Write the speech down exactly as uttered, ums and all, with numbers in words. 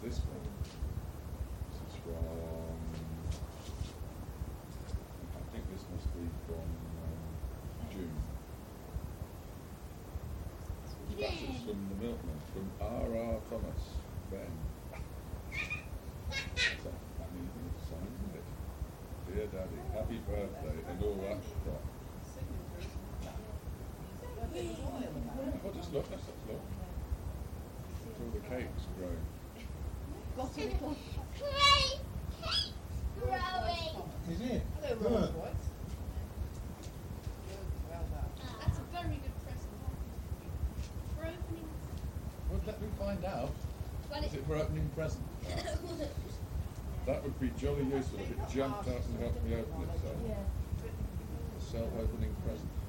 this one. This is from, I think this must be from um, June. That is from the milkman, from R R Thomas, Ben. That's a funny thing to sign, isn't it? Dear Daddy, happy birthday, and all that crap. Oh, just look, let's just look. It's all the cakes growing. Got a little Cake growing. Is it? hello, Good. Rolls Royce. That's a very good present. For opening. Well, let me find out. Well, Is it for opening present? That would be jolly useful if it jumped out and helped me open it. So, Yeah. a self-opening present.